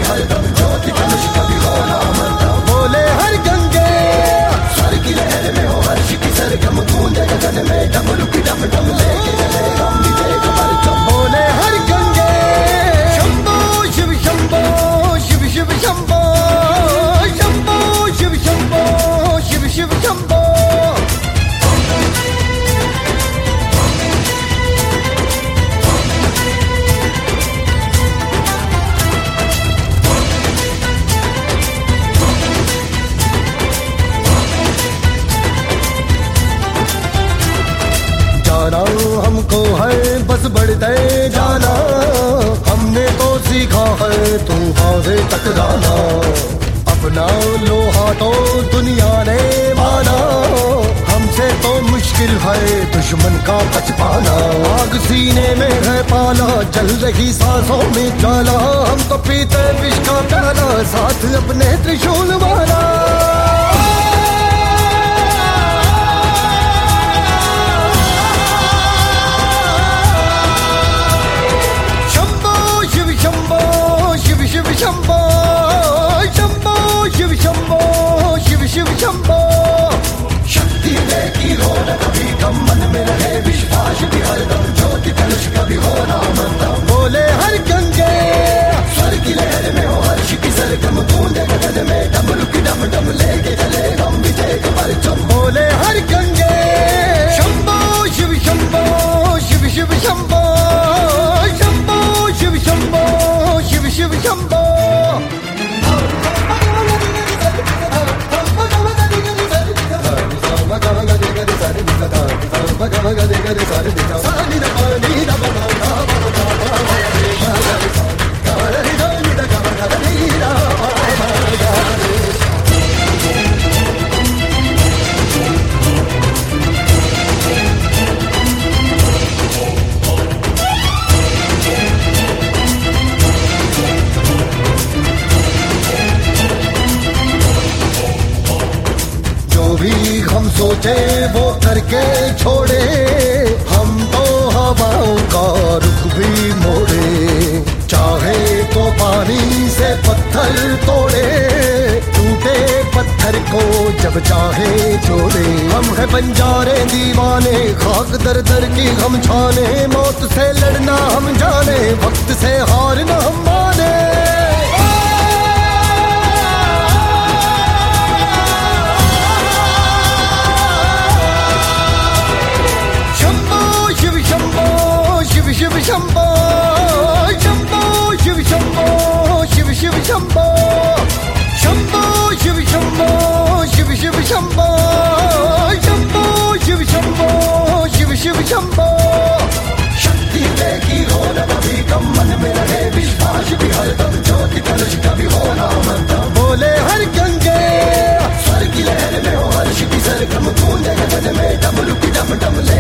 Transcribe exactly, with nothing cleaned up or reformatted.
हरदम ज्योति धनुष कभी हो ना मरता। बोले हर गंगे स्वर की लहर में हो हर्ष की सरगम गूंजे गगन में डमरू की डम डम लेके चले हम विजय का परचम। बोले हर गंगे शंभो शिव शंभो शिव शिव शंभो शंभो शिव शंभो शिव शिव शंभो। जाना हमको है बस बढ़ते जाना, हमने तो सीखा है तूफान से टकराना। अपना लोहा तो दुनिया ने माना, हमसे तो मुश्किल है दुश्मन का बच पाना। आग सीने में है पाला चल रही सांसों में जाला, हम तो पीते विष का प्याला साथ अपने त्रिशूल वाला। शिव शंभो शंभो शिव शंभो शिव शिव शंभो। शक्ति की हो न कभी कम मन में रहे विश्वास भी हरदम ज्योति धनुष कभी हो ना मरता। बोले हर गंगे स्वर की लहर में हो हर्ष की सरगम गूंजे गगन में डमरू की डम डम लेके चले हम विजय का परचम। बोले हर गंगे शंभो शिव शंभो शिव शिव शंभो शंभो शिव शंभो शिव शिव शंभो। हम सोचे वो करके छोड़े, हम तो हवाओं का रुख भी मोड़े। चाहे तो पानी से पत्थर तोड़े, टूटे पत्थर को जब चाहे जोड़े। हम है बंजारे दीवाने खाक दर दर की हम छाने, मौत से लड़ना हम जाने वक्त से हारना हम माने। शिव शंभो शंभो शिव शंभो शिव शिव शंभो शंभो शिव शंभो शिव शिव शंभो शंभो शिव शंभो शिव शिव शंभो। शक्ति की हो न कभी कम मन में रहे विश्वास भी हरदम ज्योति धनुष कभी हो ना मरता। बोले हर गंगे स्वर की लहर में हो हर्ष की सरगम गूंजे गगन में डमरू की डम डम ले